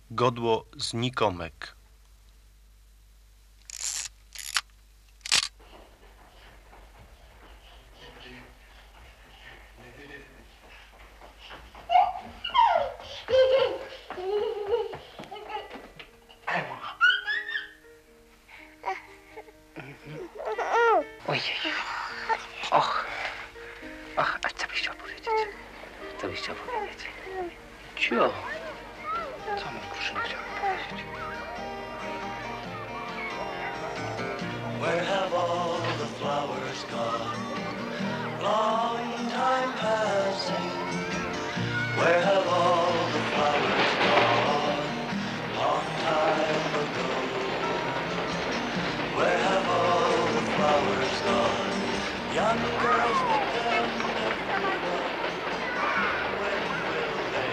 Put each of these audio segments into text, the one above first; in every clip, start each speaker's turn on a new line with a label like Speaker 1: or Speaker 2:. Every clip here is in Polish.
Speaker 1: Godło znikomek.
Speaker 2: Ojej. Och. Ach, a co byś chciał powiedzieć? Co byś chciał powiedzieć? Cio. Co mój Kruszyna chciał powiedzieć?
Speaker 3: Where have all the flowers gone? Long time passing. Where have all the flowers gone? Long time ago. Where have all the flowers gone? Young girls pick them everyone. When will they?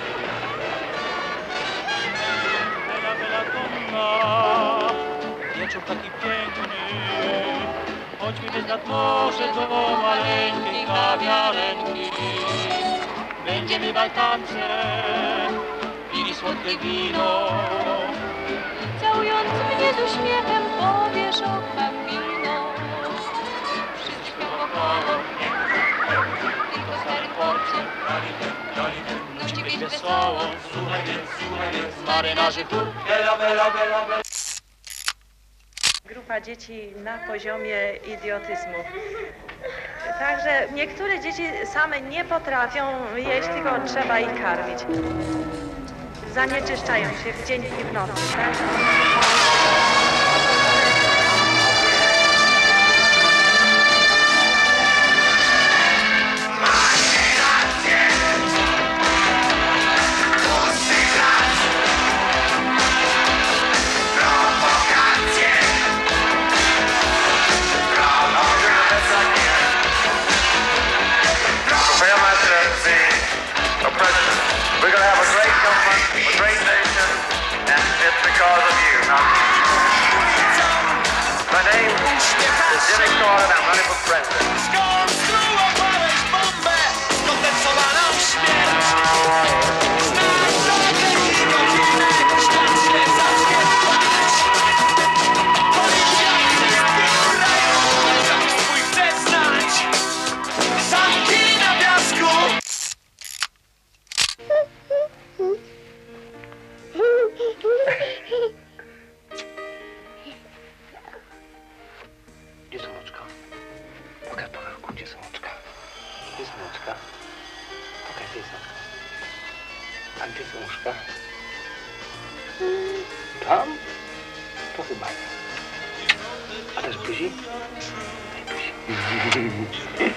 Speaker 4: Bella, bella donna, wieczór taki piękny, chodźmy więc nad morze do maleńkiej kawiarenki. Będziemy waltance, pili słodkie wino.
Speaker 5: Całując mnie z uśmiechem powiesz o papino. Wszystko wokoło, tylko stary chłopcy.
Speaker 4: Nuci być wesoło, słuchaj więc, marynarzy tu.
Speaker 3: Bella, bella, bella, bella.
Speaker 6: Grupa dzieci na poziomie idiotyzmu. Także niektóre dzieci same nie potrafią jeść, tylko trzeba ich karmić. Zanieczyszczają się w dzień i w nocy, tak?
Speaker 7: Oppression. We're going to have a great government, a great nation, and it's because of you. Now, my name is Jimmy Carter, and I'm running for president.
Speaker 2: Gdzie są oczka? Pokaż, gdzie są oczka? Gdzie są oczka? Pokaż, gdzie są. A gdzie są uszka? Tam? To chyba nie. A też buzi? Daj buzi.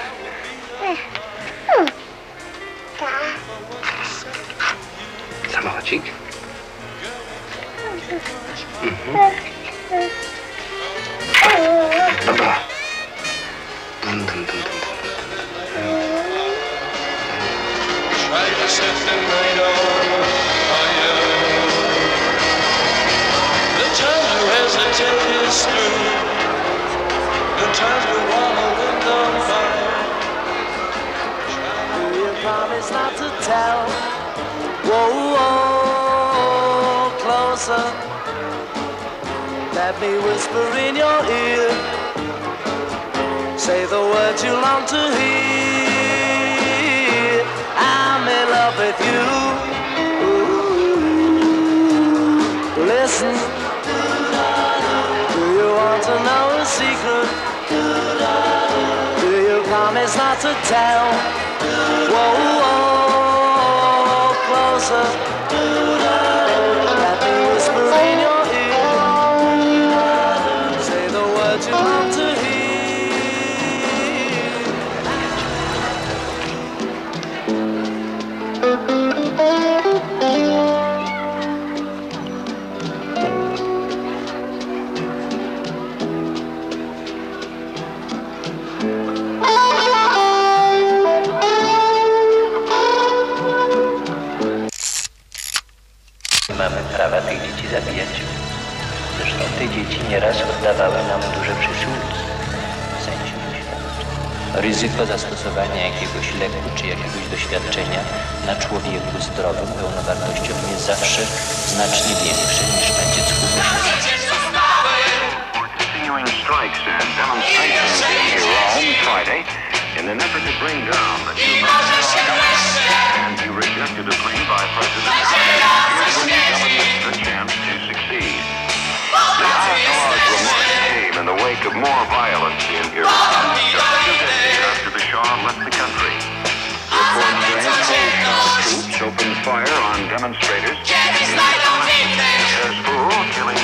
Speaker 2: Samochodzik? Dobra. Dum, dum, dum, dum, dum.
Speaker 3: Try to set the night on fire. The time to hesitate is through. The time to wallow in the fire.
Speaker 8: Do you promise not to tell? Whoa, whoa, closer. Let me whisper in your ear. Say the words you long to hear. I'm in love with you. Ooh. Listen. Do you want to know a secret? Do you promise not to tell? Whoa, whoa, closer. Let me whisper in your ear. Say the words you want to hear.
Speaker 2: Nie mamy prawa tych dzieci zabijać. Zresztą te dzieci nieraz oddawały nam duże przysiłki. Sędziowie świadczy. ryzyko zastosowania jakiegoś leku czy jakiegoś doświadczenia na człowieku zdrowym, pełnowartościowym jest zawsze znacznie większe niż na dziecku myślącym.
Speaker 7: Continuing strikes and demonstrations in Rome Friday in an effort to bring down the Cuban and he rejected a plea by President Trump to give the government a chance to succeed. The ISR's remarks came in the wake of more violence in Iran just 2 days after the Shah left the country. Reports say pro-Shah troops opened fire on demonstrators as full killing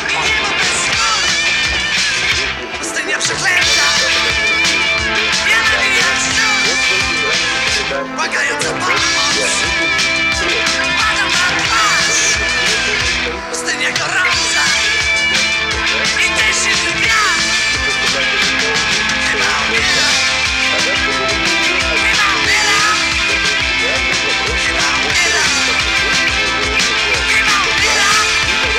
Speaker 8: Pustynia przeklęta! Wielki jaszczur! Błagając o pomoc! Padam na twarz! Pustynia gorąca! I ten silny wiatr! Chyba umieram! Chyba umieram! Chyba umieram! Chyba umieram!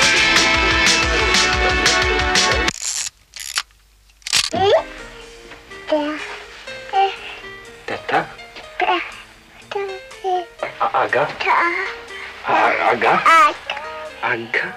Speaker 2: Teta? Aga? Aga? Aga?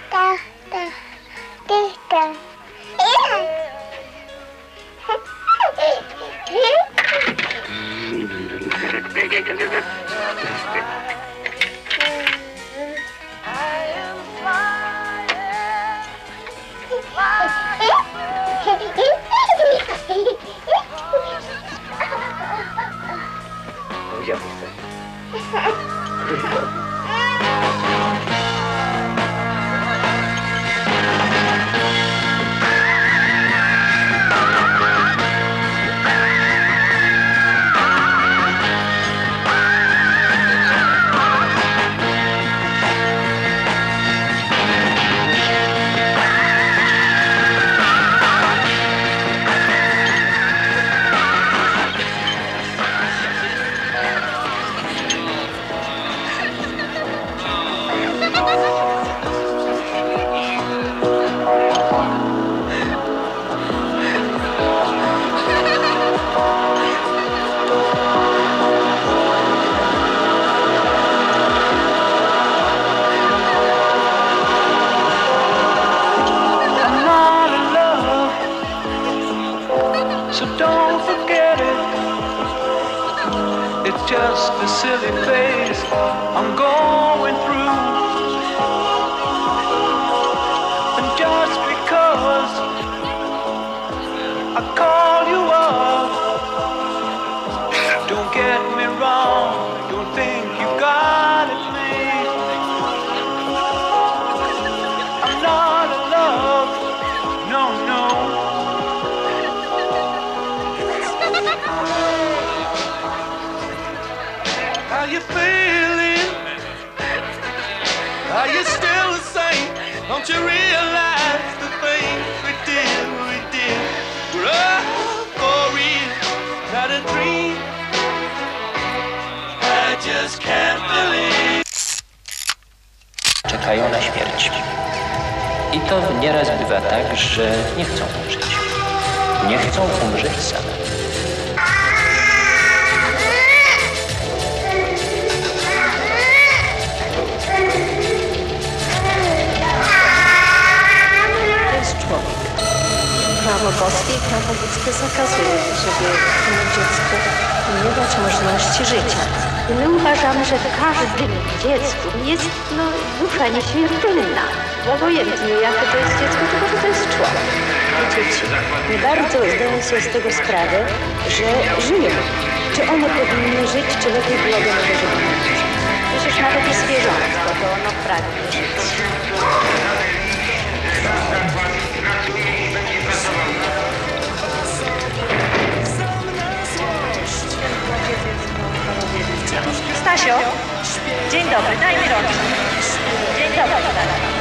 Speaker 8: So don't forget it. It's just a silly phase I'm going through. And just because I call you up, don't get me wrong, don't think you got it made. I'm not in love, no, no. How you feeling? Are you still the same? Don't you realize the things we did were all for real, not a dream? I just can't believe.
Speaker 2: Czekają na śmierć. I to nieraz bywa tak, że nie chcą umrzeć. Nie chcą umrzeć same.
Speaker 9: Prawo boskie i prawo ludzkie zakazuje, żeby temu dziecku nie dać możliwości życia. I my uważamy, że każdym dziecku jest dusza nieśmiertelna. Obojętnie jakie to jest dziecko, tylko że to jest człowiek. Dzieci nie bardzo zdają sobie z tego sprawę, że żyją. Czy one powinny żyć, czy lepiej byłoby, żeby nie żyć. Przecież nawet i zwierzątko, to ono pragnie żyć.
Speaker 6: Stasio, dzień dobry, daj mi rączkę. Dzień dobry, Stara.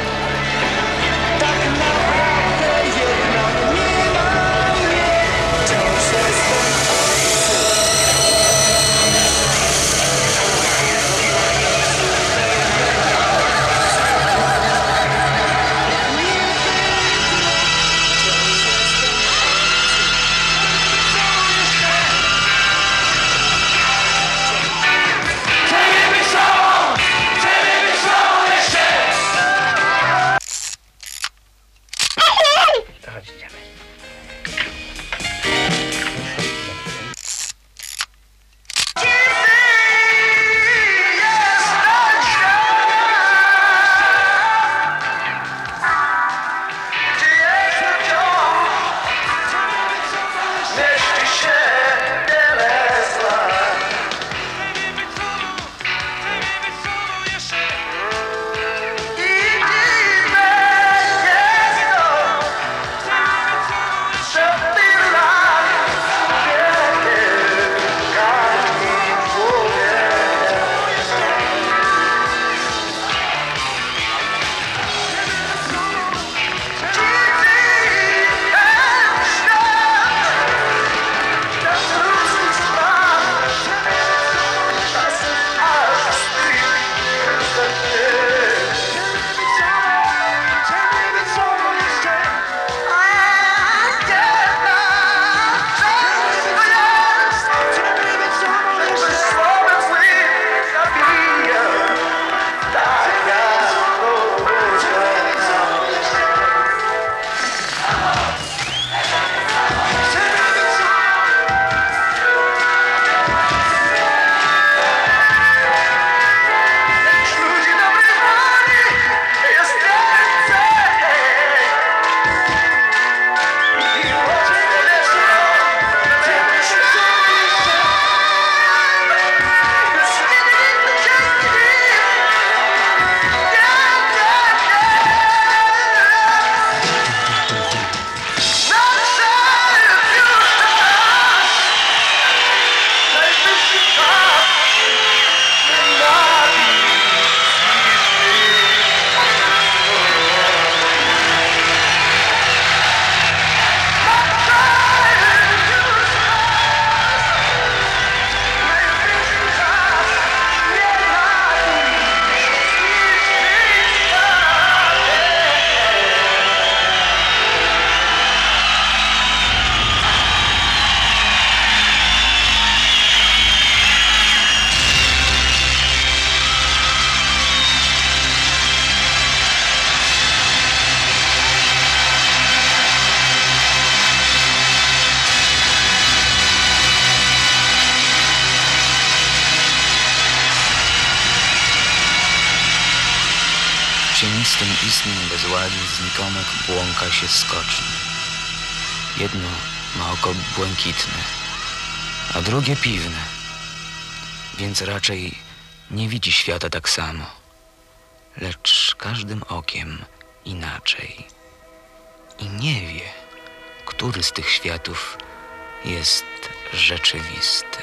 Speaker 2: W cienistym istnym bezładzi znikomek błąka się skocznie. Jedno ma oko błękitne, a drugie piwne, więc raczej nie widzi świata tak samo, lecz każdym okiem inaczej. I nie wie, który z tych światów jest rzeczywisty.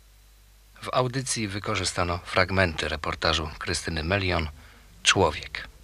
Speaker 1: W audycji wykorzystano fragmenty reportażu Krystyny Melion „Człowiek”.